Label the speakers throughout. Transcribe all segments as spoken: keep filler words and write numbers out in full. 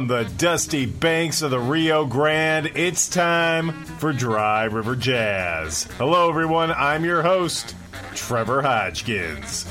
Speaker 1: from the dusty banks of the Rio Grande, it's time for Dry River Jazz. Hello, everyone. I'm your host, Trevor Hodgkins.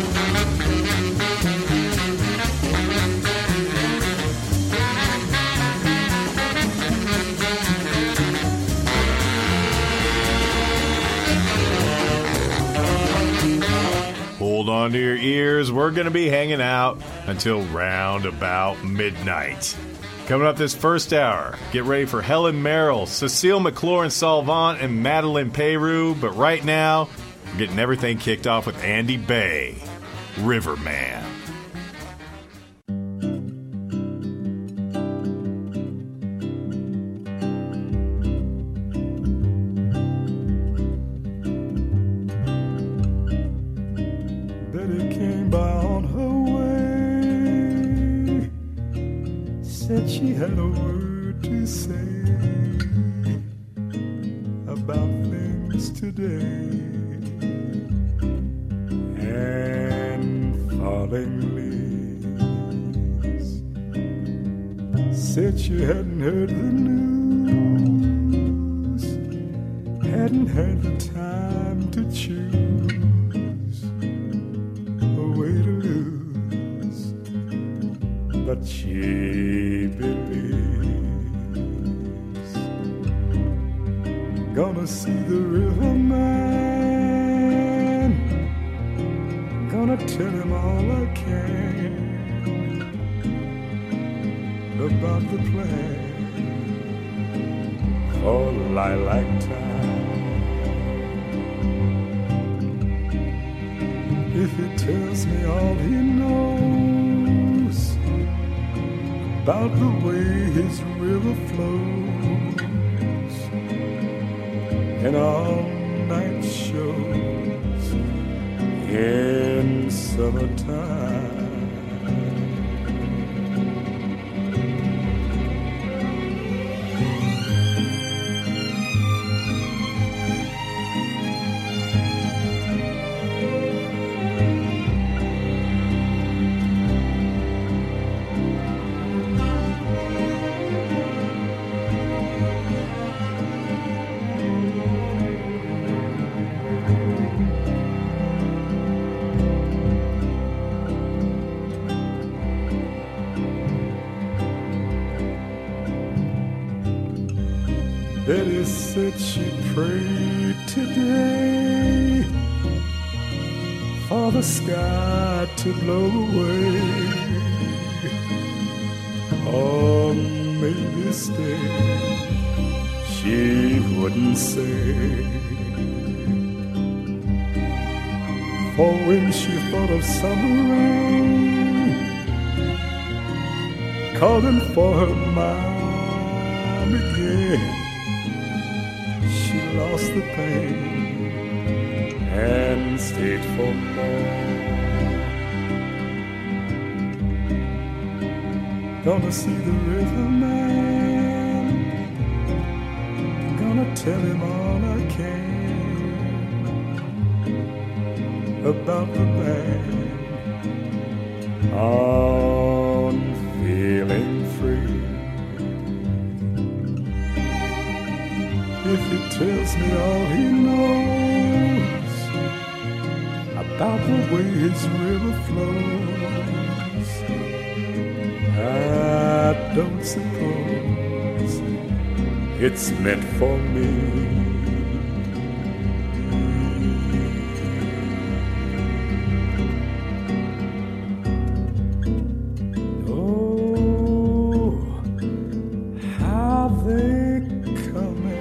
Speaker 1: Hold on to your ears. We're going to be hanging out until round about midnight. Coming up this first hour, get ready for Helen Merrill, Cecile McLaurin-Salvant, and Madeline Peru. But right now, we're getting everything kicked off with Andy Bay, Riverman.
Speaker 2: She had a word to say about things today, and falling leaves. Said she hadn't heard the news, hadn't had the time to choose a way to lose, but she believes. Gonna see the riverman, gonna tell him all I can about the plan for lilac time. If he tells me all he knows about the way his river flows and all-night shows in summertime. Betty said she prayed today for the sky to blow away, or maybe stay. She wouldn't say, for when she thought of summer rain calling for her mind again, lost the pain and stayed for more. Gonna see the riverman, gonna tell him all I can about the man on feeling free. If he tells me all he knows about the way his river flows, I don't suppose it's meant for me. Oh, how they come and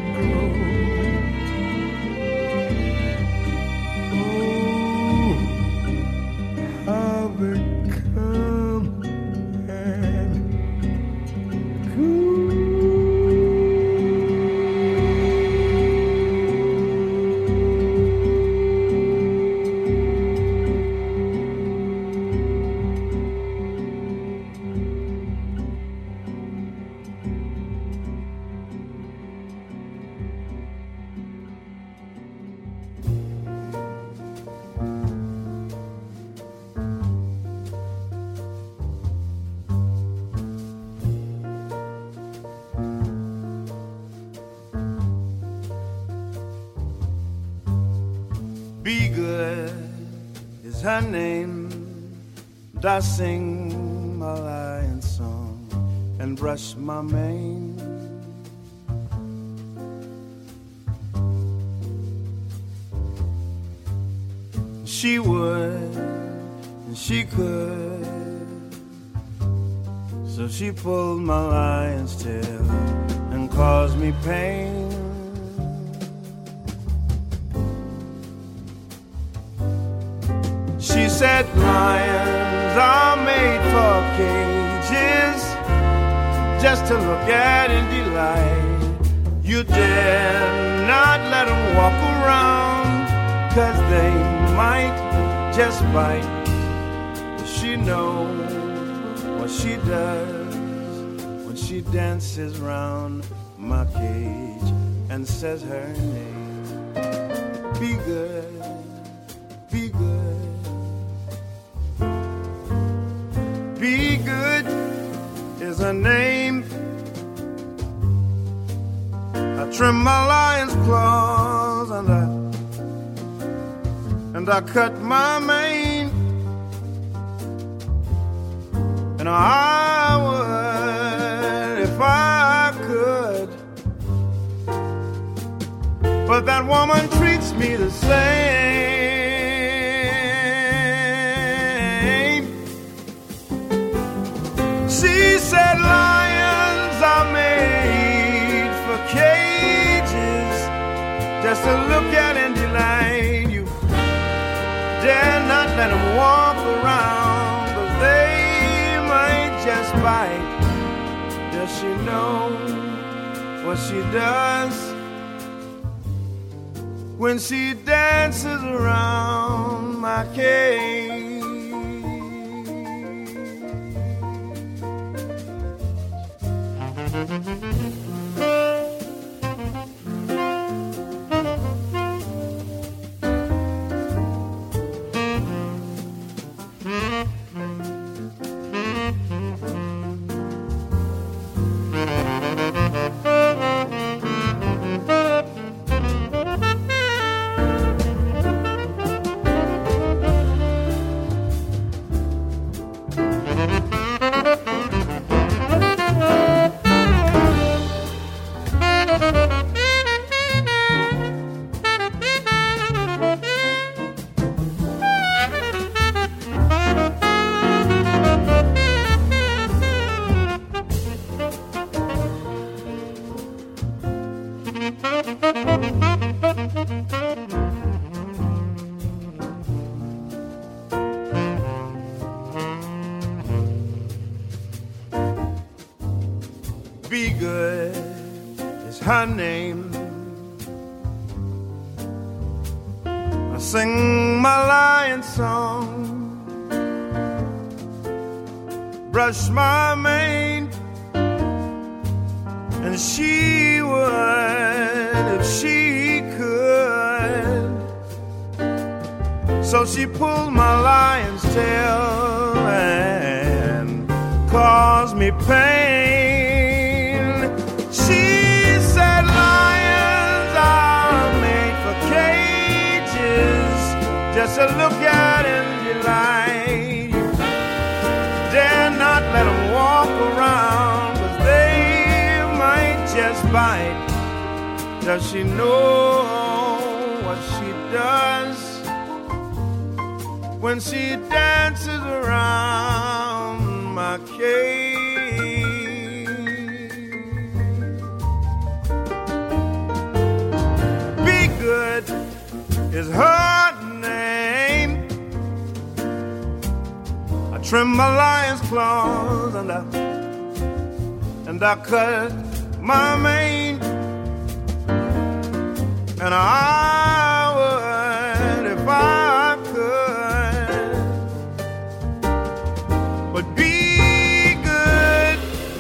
Speaker 3: her name. I sing my lion song and brush my mane. She would, and she could. So she pulled my lion's tail and caused me pain. She said lions are made for cages, just to look at and delight. You dare not let them walk around, 'cause they might just bite. She knows what she does when she dances round my cage and says her name. Be good, be good, be good is her name. I trim my lion's claws and I and I cut my mane, and I would if I could, but that woman treats me the same. She said lions are made for cages, just to look at and delight. You dare not let them walk around, 'cause they might just bite. Does she know what she does when she dances around my cage? Be good is her name. I sing my lion song, brush my mane, and she would if she could. So she pulled my lion's tail and caused me pain. Just to look at and delight. Dare not let them walk around, 'cause they might just bite. Does she know what she does when she dances around my cage? Be good is her. Trim my lion's claws and I and I cut my mane, and I would if I could, but be good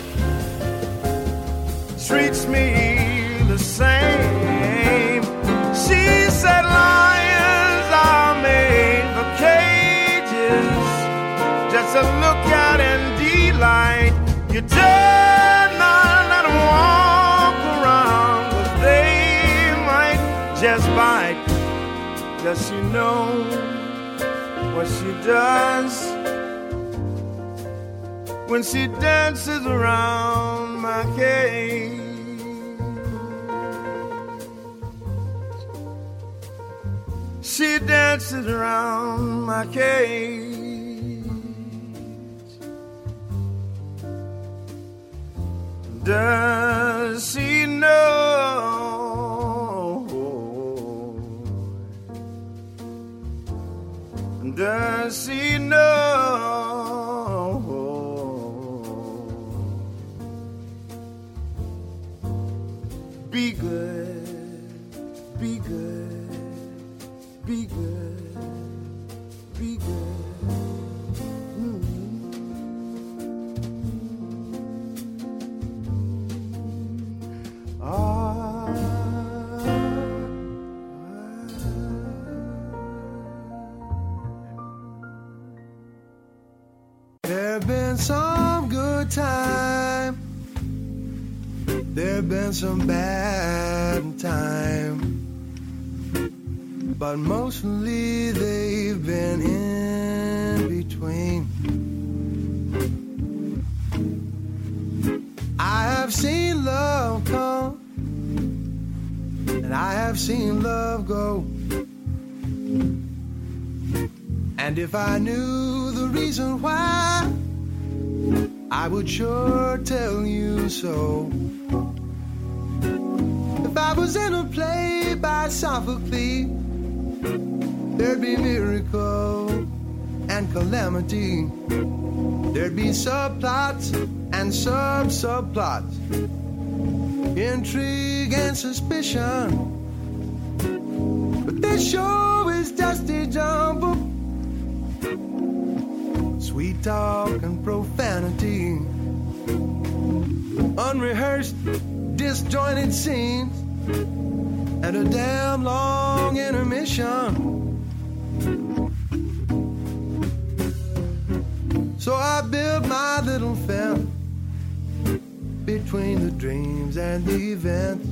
Speaker 3: treats me the same. She said lions are made for cages, just to look at and delight. You dare not let them walk around, 'cause they might just bite. Does she know what she does when she dances around my cage. She dances around my cage. Does she know? Does she know? Be good, be good, be good, be good. Mm-hmm. Ah, there've been some good time. There've been some bad time, but mostly they've been in between. I have seen love come, and I have seen love go. And if I knew the reason why, I would sure tell you so. If I was in a play by Sophocles, there'd be miracle and calamity. There'd be subplots and sub-subplots, intrigue and suspicion. But this show is just a jumble, sweet talk and profanity, unrehearsed, disjointed scenes, and a damn long intermission. So I built my little fence between the dreams and the events,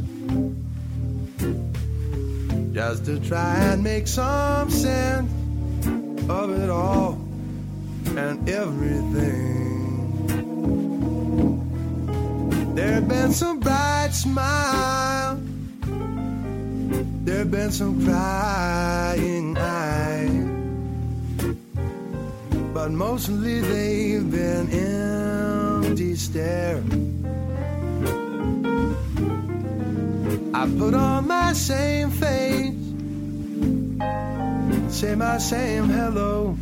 Speaker 3: just to try and make some sense of it all and everything. There've been some bright smiles, there've been some crying eyes, but mostly they've been empty stare. I put on my same face, say my same hello.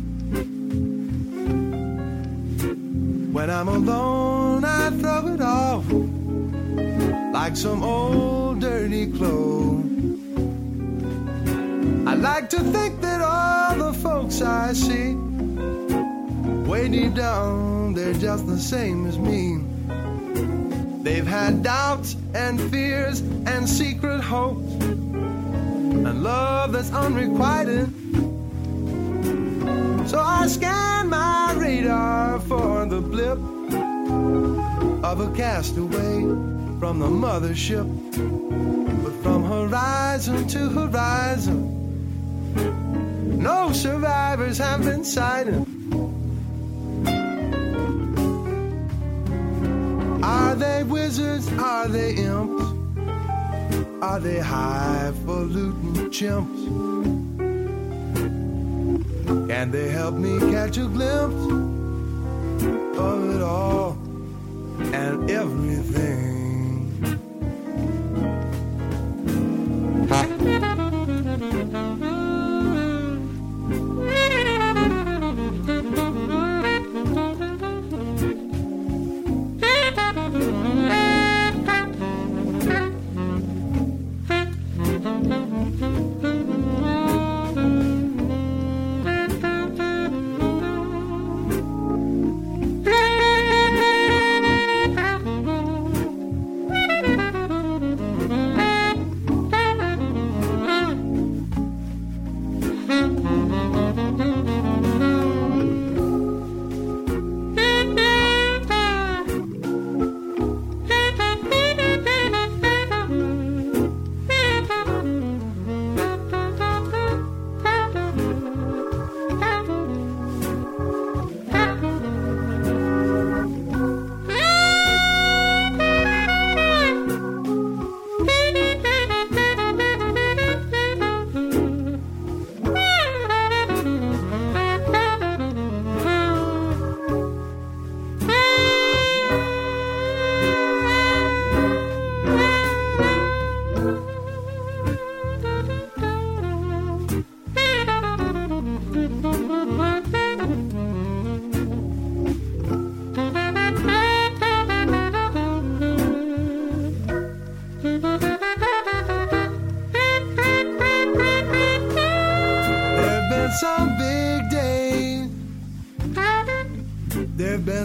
Speaker 3: When I'm alone, I throw it off like some old dirty clothes. I like to think that all the folks I see, way deep down, they're just the same as me. They've had doubts and fears and secret hopes and love that's unrequited. So I scan my radar for the blip of a castaway from the mothership. But from horizon to horizon, no survivors have been sighted. Are they wizards? Are they imps? Are they highfalutin chimps? Can they help me catch a glimpse of it all and everything?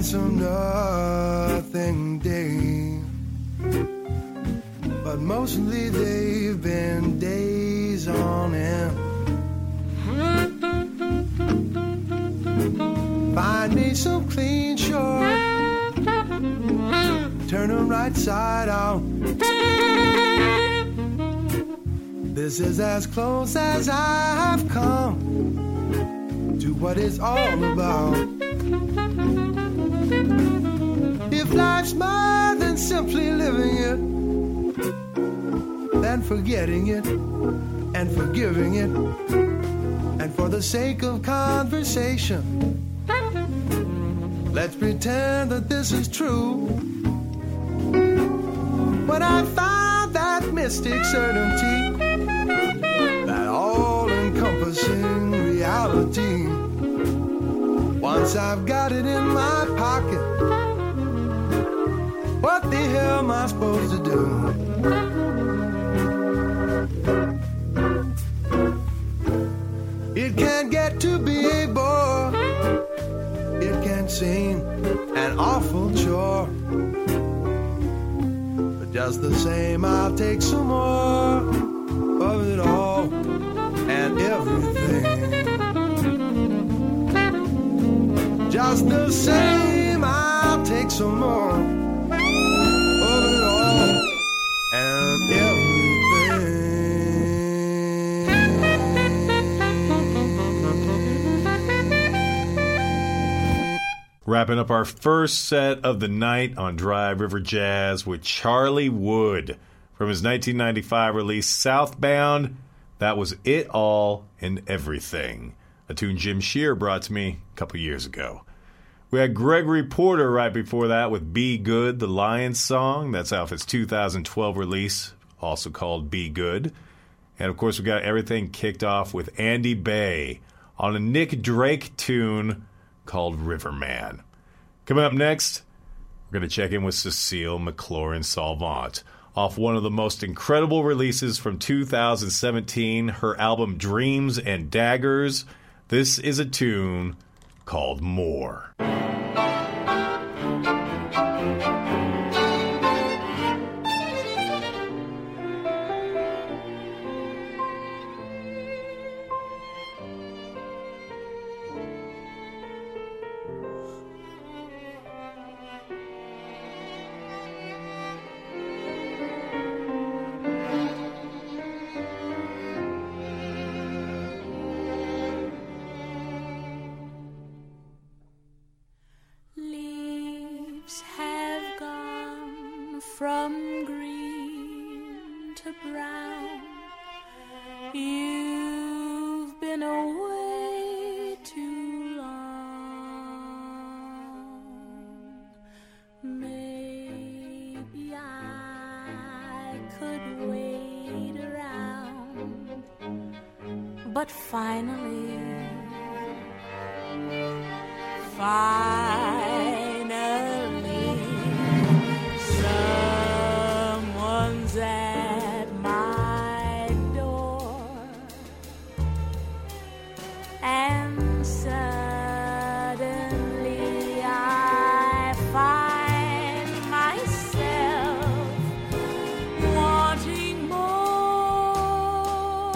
Speaker 3: some nothing day, but mostly they've been days on end. Find me some clean short, turn them right side out. This is as close as I've come to what it's all about. If life's more than simply living it, then forgetting it and forgiving it, and for the sake of conversation, let's pretend that this is true. When I found that mystic certainty, that all-encompassing reality, once I've got it in my pocket, what the hell am I supposed to do? It can't get to be a bore, it can seem an awful chore, but just the same I'll take some more of it all and everything. Just the same I'll take some more of it all and everything.
Speaker 1: Wrapping up our first set of the night on Dry River Jazz with Charlie Wood from his nineteen ninety-five release Southbound. That was It All and Everything, a tune Jim Shear brought to me a couple years ago. We had Gregory Porter right before that with Be Good, the Lions song. That's off his two thousand twelve release, also called Be Good. And of course we got everything kicked off with Andy Bay on a Nick Drake tune called Riverman. Coming up next, we're going to check in with Cecile McLaurin Salvant off one of the most incredible releases from two thousand seventeen, her album Dreams and Daggers. This is a tune called More.
Speaker 4: From green to brown, you've been away too long. Maybe I could wait around, but finally, finally, someone's at my door, and suddenly I find myself wanting more,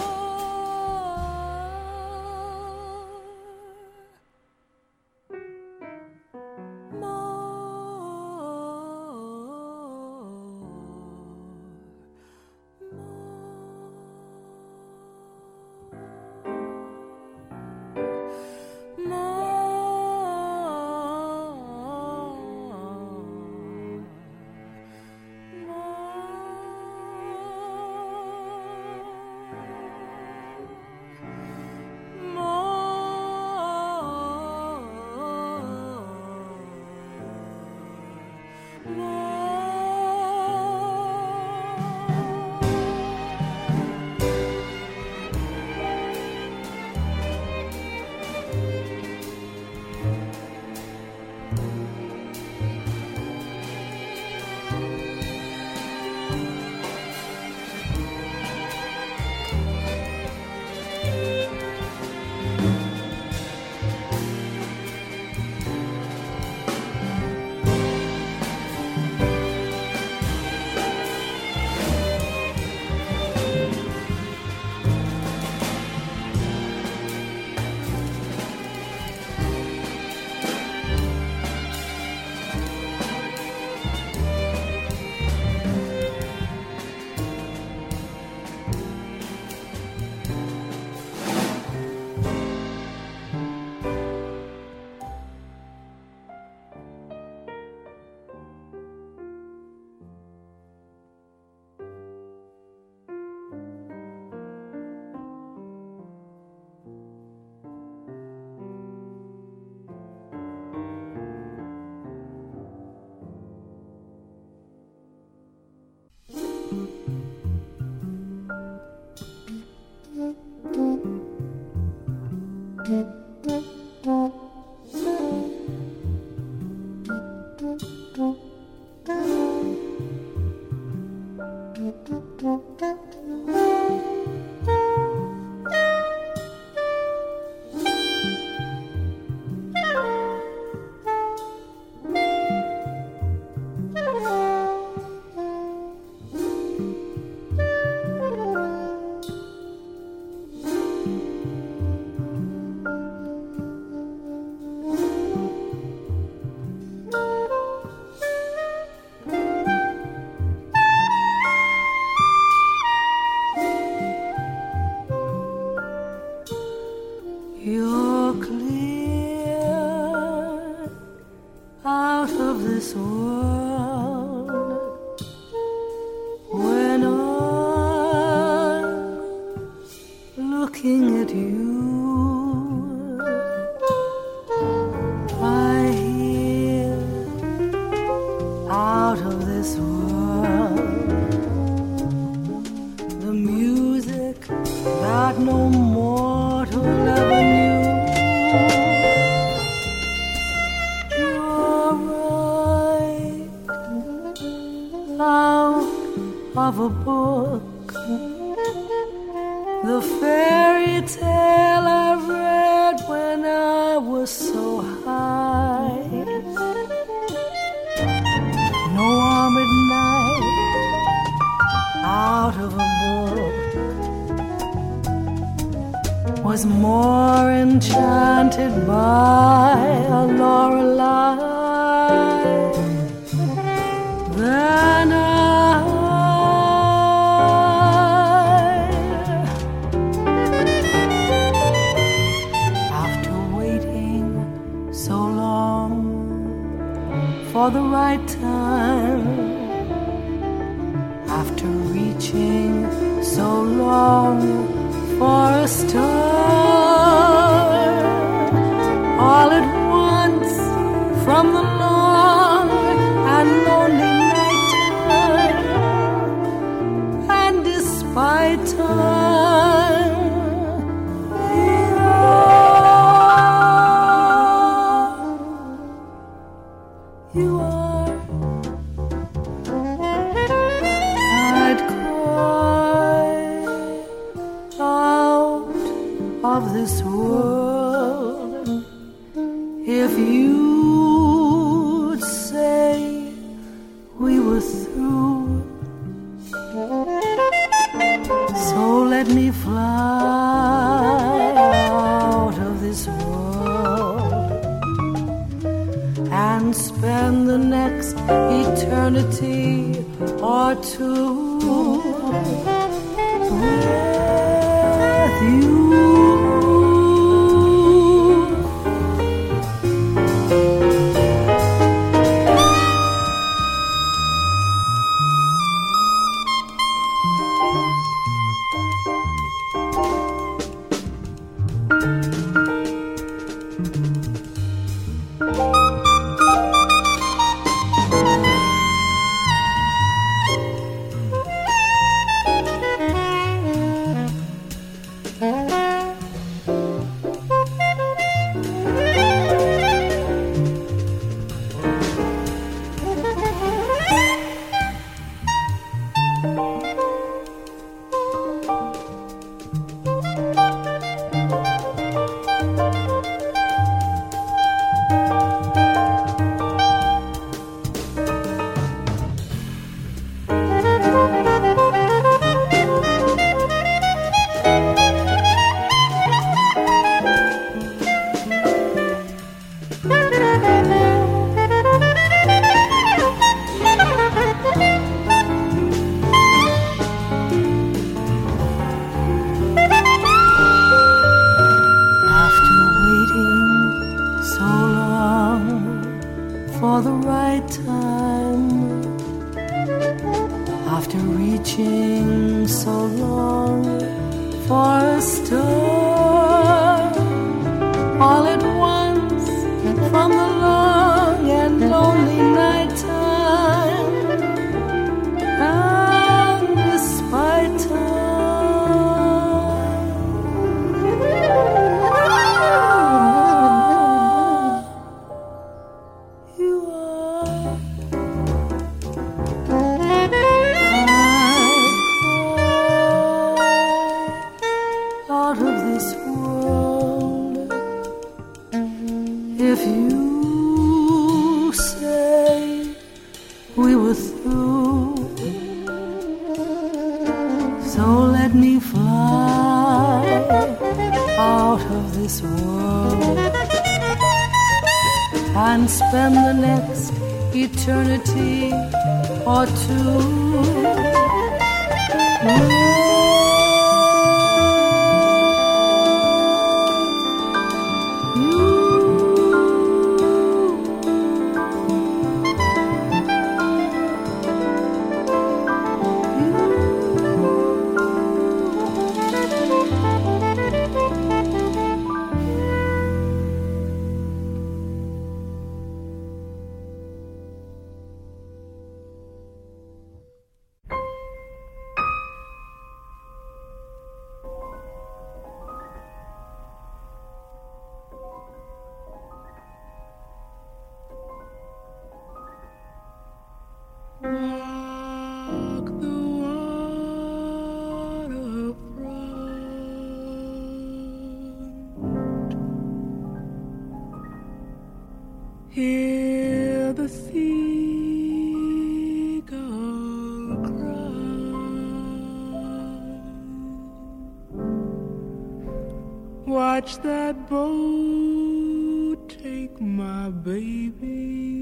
Speaker 5: You're clear out of this world when I'm looking at you. I hear out of this world the music that no mortal ever knew. You're right out of a book, the fairy tale I read when I was so high. No armored knight out of a book was more enchanted by a Lorelei than I. After waiting so long for the right time, after reaching so long for a star, all at once from the long and lonely night time, and despite time, you are, you are. I'd cry out of this world if you'd say we were through. So let me fly out of this world and spend the next eternity or two with you. For the right time, after reaching so long for a star, all at once from the long and lonely night time, and So let me fly out of this world and spend the next eternity or two.
Speaker 6: Walk the waterfront, hear the seagull cry, watch that boat take my baby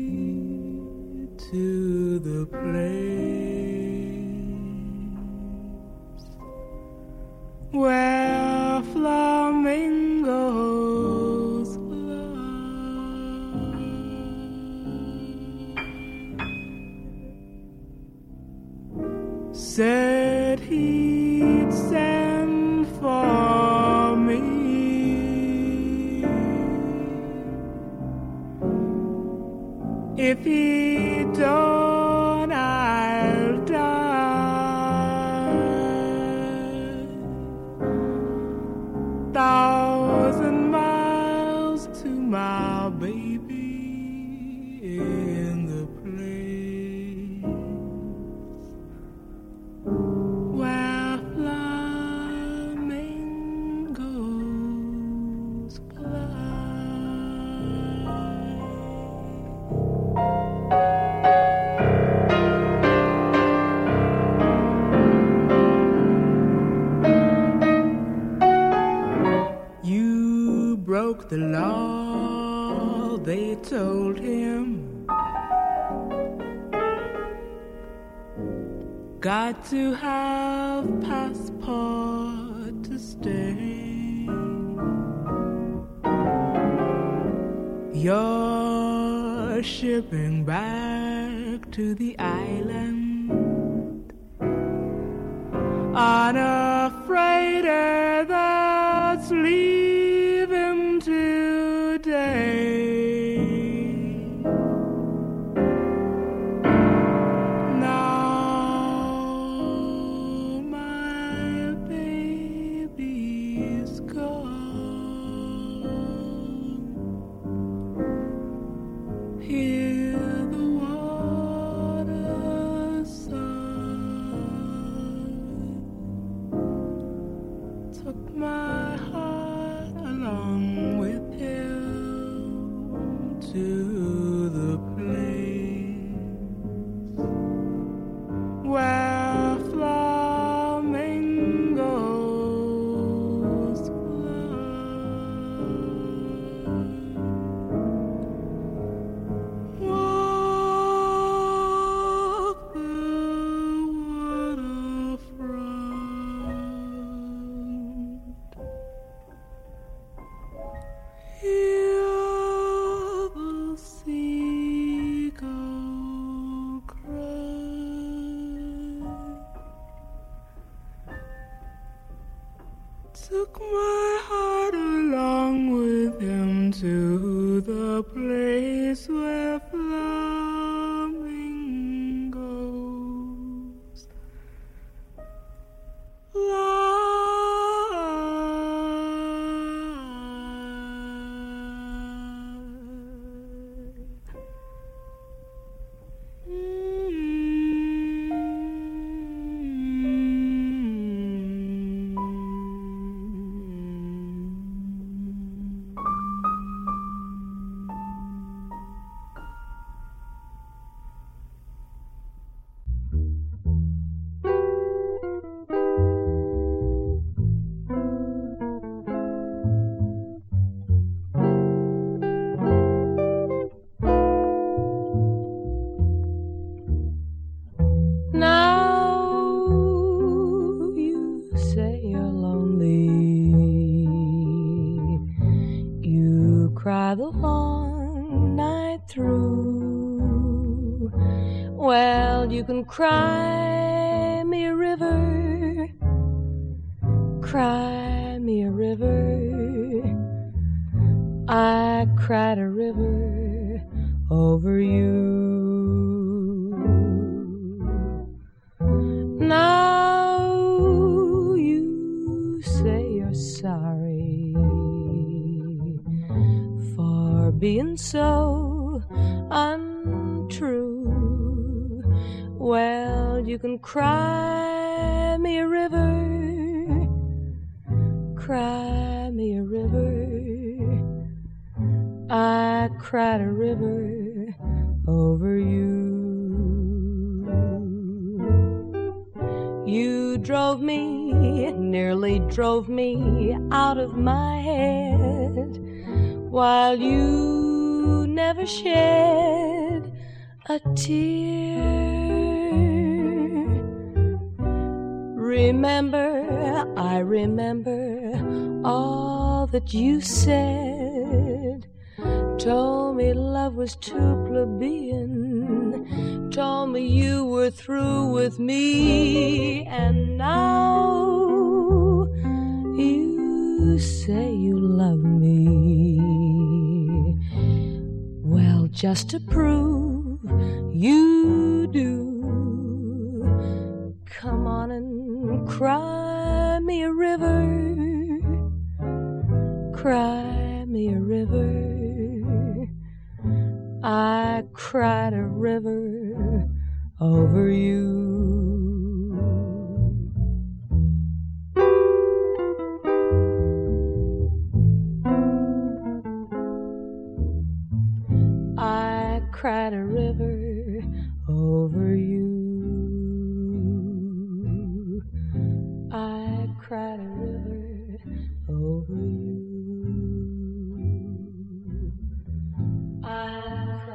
Speaker 6: to the place where flamingos fly. Said he'd send for me if he don't, I'll die. Thousand miles to my baby in the place where flamingos broke the law, they told him. Got to have passport to stay. You're shipping back to the island on a freighter that's leaving today. Took my heart along with him to the place where flamingos fly.
Speaker 5: cry the long night through. Well, you can cry me a river, cry me a river. I cried a river over you. Now you say you're sorry for being so untrue. Well, you can cry me a river, cry me a river. I cried a river over you. You drove me, nearly drove me out of my head, while you never shed a tear. Remember, I remember all that you said. Told me love was too plebeian, told me you were through with me, and now you say you love me. Well, just to prove you do, come on and cry me a river, cry me a river. I cried a river over you. I cried a river over you. I cried a river over you. I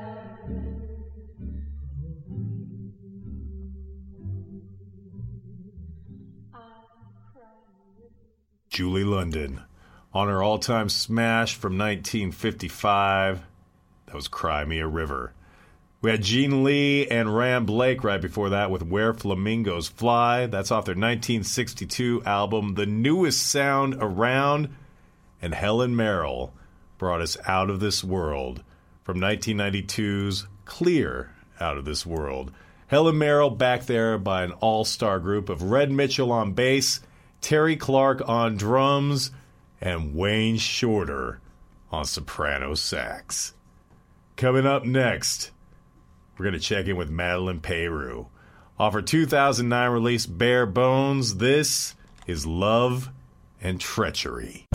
Speaker 1: Julie London on her all-time smash from nineteen fifty-five. That was Cry Me a River. We had Gene Lee and Ram Blake right before that with Where Flamingos Fly. That's off their nineteen sixty-two album, The Newest Sound Around. And Helen Merrill brought us Out of This World from nineteen ninety-two's Clear Out of This World. Helen Merrill back there by an all-star group of Red Mitchell on bass, Terry Clark on drums, and Wayne Shorter on soprano sax. Coming up next, we're going to check in with Madeline Peyroux. Off her two thousand nine release Bare Bones, this is Love and Treachery.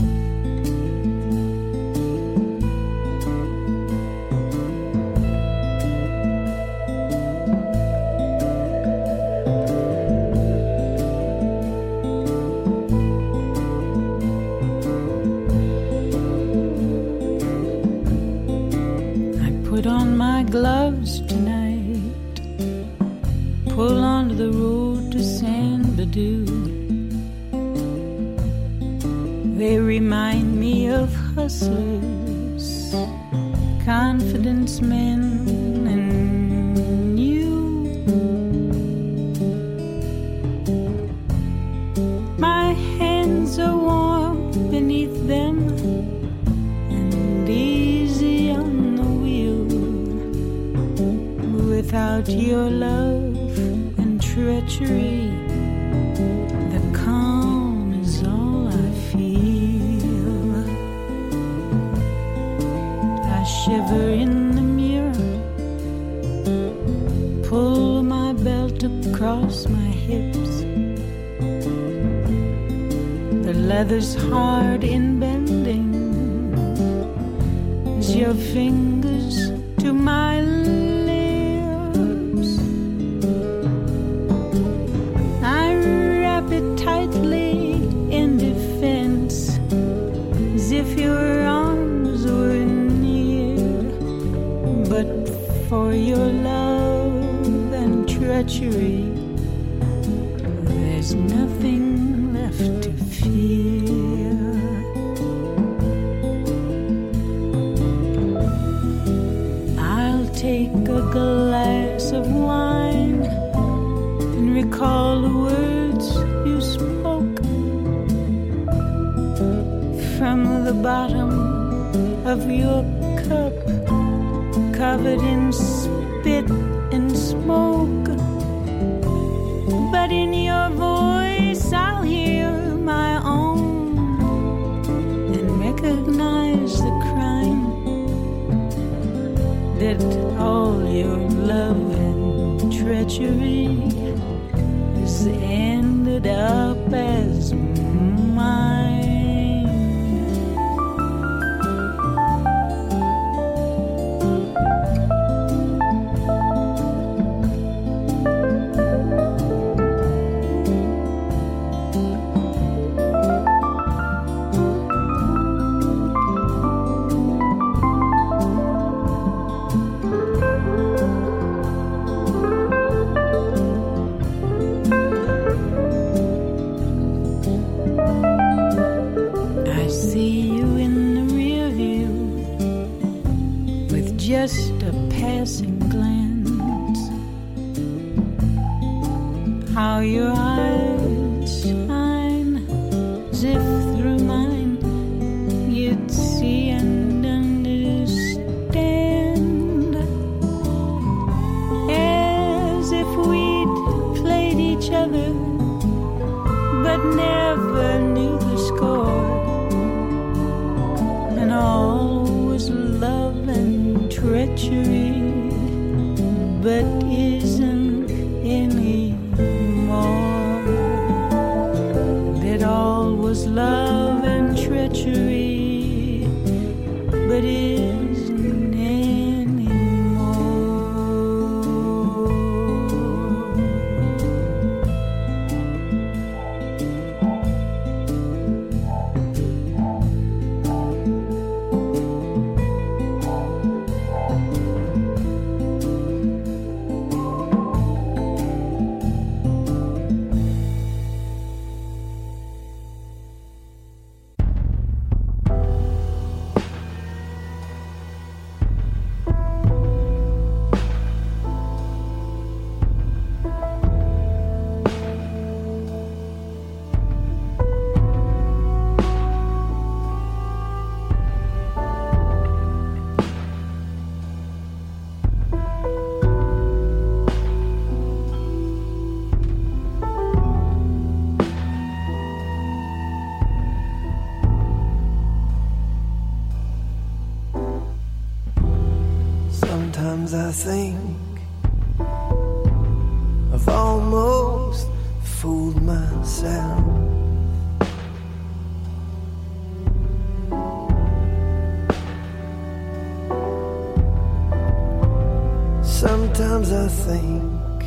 Speaker 7: Gloves tonight, pull onto the road to San Bedou. They remind me of hustlers, confidence men, and you. My hands are warm beneath them and easy on the wheel. Without your love and treachery, the calm is all I feel. I shiver in the mirror, pull my belt across my hips. The leather's hard in bending as your fingers to my lips. Tightly in defense, as if your arms were near, but for your love and treachery, there's nothing left to fear. the bottom of your cup, covered in spit and smoke. But in your voice I'll hear my own and recognize the crime that all your love and treachery has ended up as mine. Just a passing glance, how your eyes shine, as if through mine you'd see and understand, as if we'd played each other but never knew the score, and all was love and treachery, but isn't anymore. That all was love and treachery, but isn't anymore.
Speaker 8: Sometimes I think I've almost fooled myself. Sometimes I think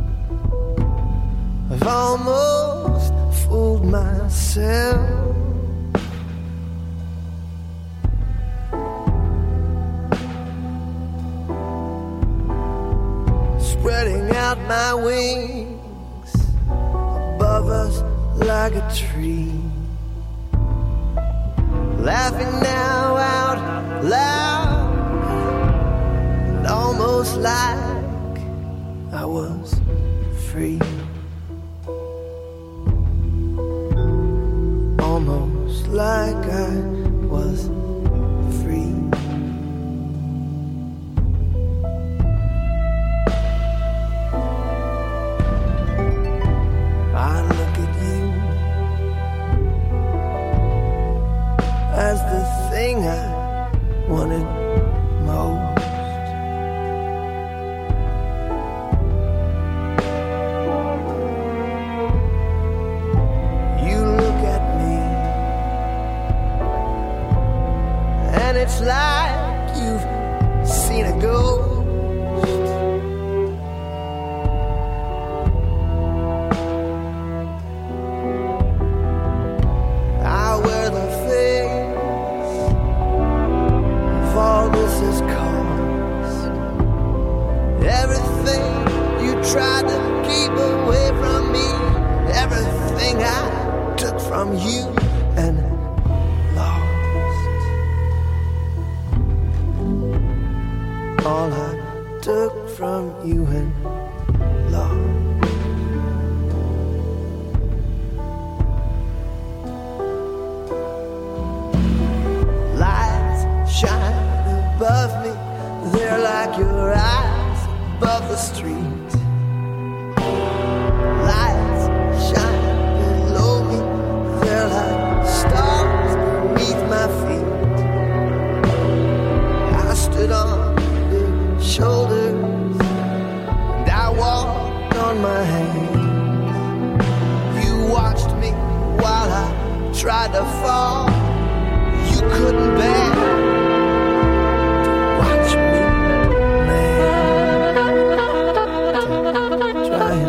Speaker 8: I've almost fooled myself. Spreading out my wings above us like a tree, laughing now out loud, and almost like I was free, almost like I was free. I look at you as the thing I wanted most. You look at me and it's like you've seen a ghost. Tried to keep away from me everything I took from you and lost. All I took from you and lost. street. Lights shine below me, they're like stars beneath my feet. I stood on their shoulders and I walked on my hands. You watched me while I tried to fall. You couldn't bear to watch me, man. Trying,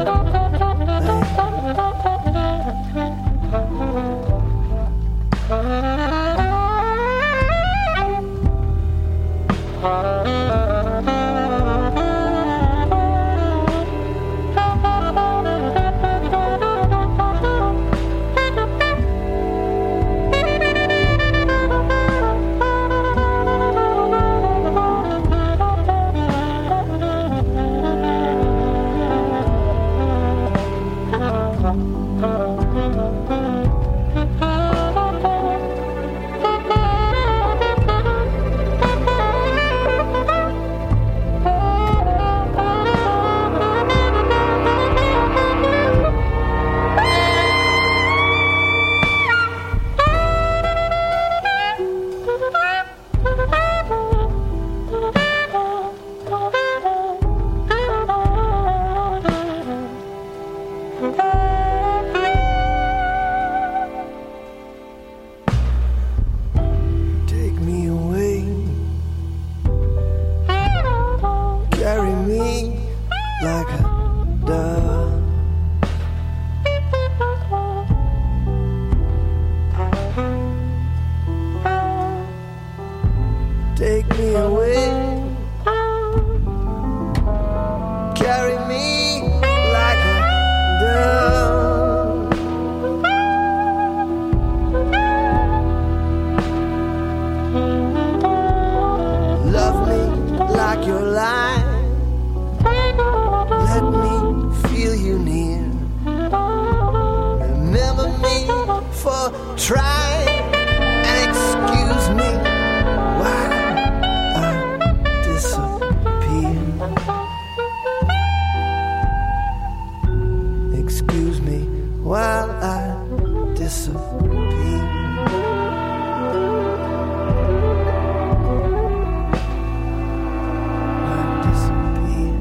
Speaker 8: take me away, carry me like a dove. Take me away, carry me like a dove. Love me like your life, let me feel you near. Remember me for trying and excuse me while I disappear. Excuse me while I disappear. I disappear.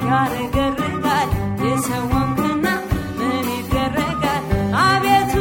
Speaker 5: ያረገርጋል የሰውን ክና ምን ይደረጋል አቤቱ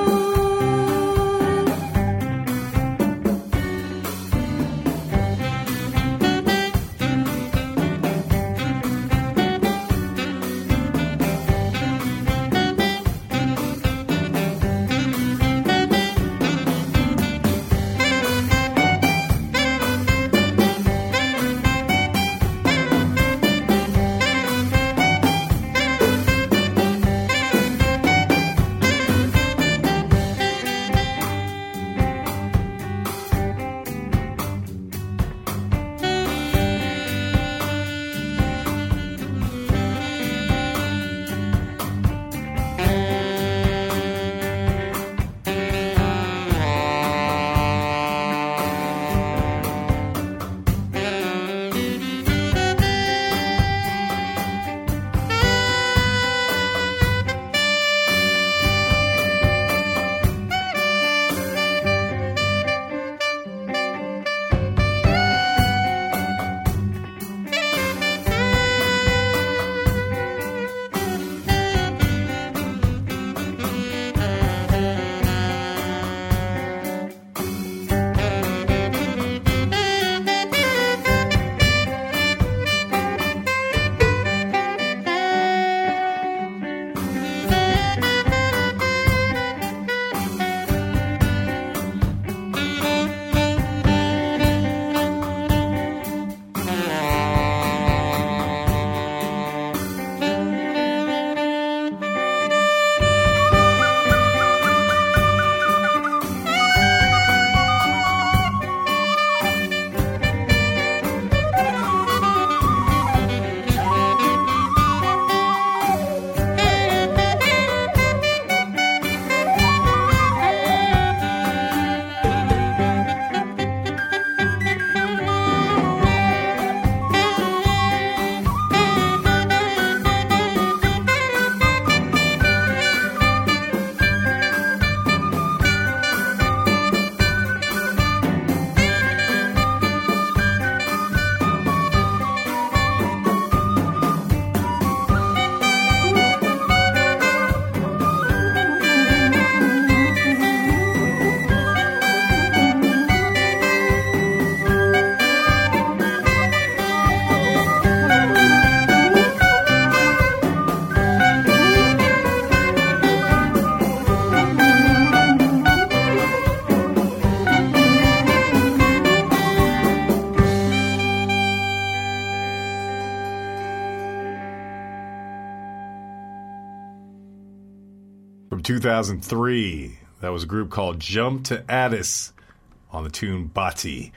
Speaker 1: two thousand three. That was a group called Jump to Addis on the tune Bati.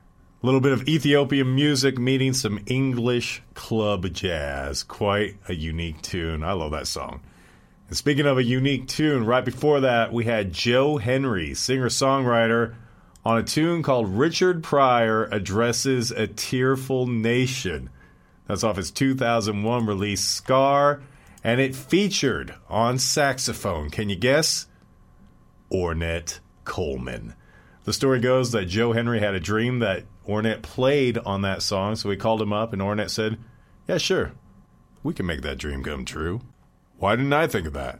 Speaker 1: A little bit of Ethiopian music meeting some English club jazz. Quite a unique tune. I love that song. And speaking of a unique tune, right before that, we had Joe Henry, singer-songwriter, on a tune called Richard Pryor Addresses a Tearful Nation. That's off his two thousand one release, Scar, and it featured on saxophone, can you guess? Ornette Coleman. The story goes that Joe Henry had a dream that Ornette played on that song, so he called him up, and Ornette said, yeah, sure, we can make that dream come true. Why didn't I think of that?